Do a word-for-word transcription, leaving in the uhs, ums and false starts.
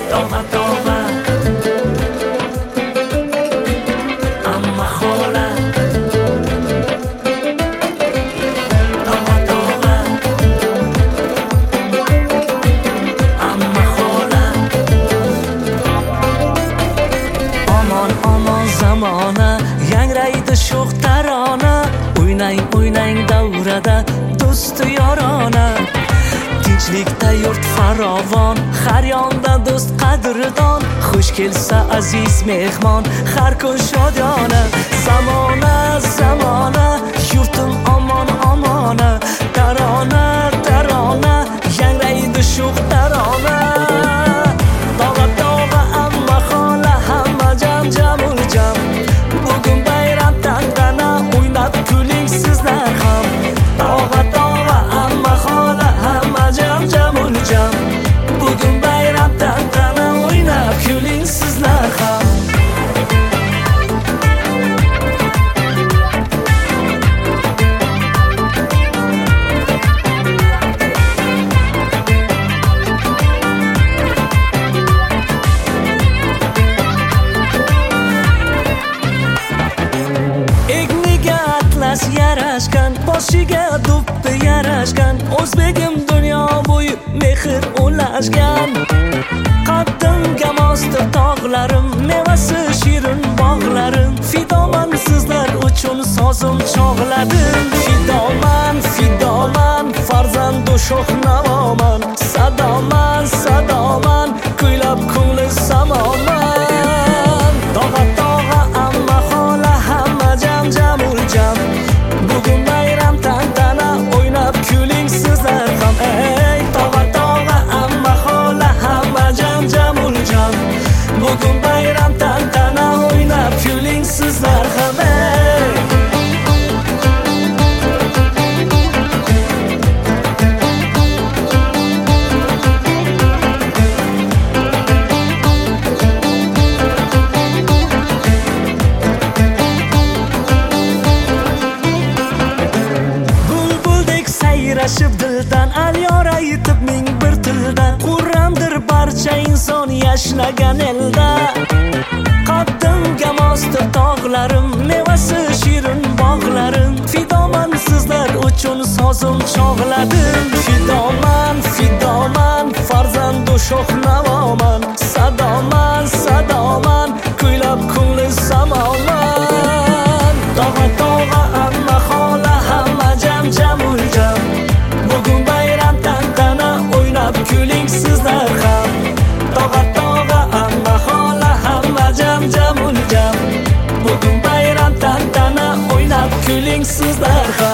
tog'a tog'a amma xola, tog'a tog'a amma xola. Omon omon zamona, yangraydi sho'x tarona, o'ynang o'ynang davrada do'stu yorona. Tinchlikda yurt farovon, har yonda do'st qadrdon, xush kelsa aziz mehmon, har kun shodona. Zamona zamona, yurtim omon omona, tarona tarona, yangraydi sho'x tarona. Tog'a tog'a amma xola, hamma jam jamul jam, bugun bayram tantana, o'ynab kuling sizlar ham. Tog'a tog'a amma xola, hamma jam jamul jam, bugun bayram tantana, o'ynab kuling sizlar ham. Egniga atlas yarashgan, boshiga do'ppi yarashgan, o'zbegim dunyo bo'yi mehr ulashgan. Qaddimga mostir tog'larim, mevasi shirin bog'larim, fidoman sizlar uchun sozim chog'ladim. Fidoman fidoman, farzandu sho'x navoman, sadoman sadoman, kuylab ko'ngli samoman. Tog'a tog'a amma xola, hamma jam jamul jam, bugun bayram tantana, o'ynab kuling sizlar ham. Ey tog'a tog'a amma xola, hamma jam jamul jam, bugun bayram tantana, o'ynab kuling sizlar ham. Ey sayrashib dildan, alyor aytib ming bir tilda, qurramdir barcha inson yashnagan elda. Qaddimga mostir tog'larim, mevasi shirin bog'larim, fidoman sizlar uchun sozim chog'ladim. Fidoman fidoman, farzandu sho'x navoman, sadoman sadoman, kuylab ko'ngli samoman. Tog'a tog'a amma xola, hamma jam jamul jam, bugun bayram tantana, o'ynab kuling sizlar ham. Tog'a tog'a amma xola, hamma jam jamul jam, bugun bayram tantana, o'ynab kuling sizlar ham.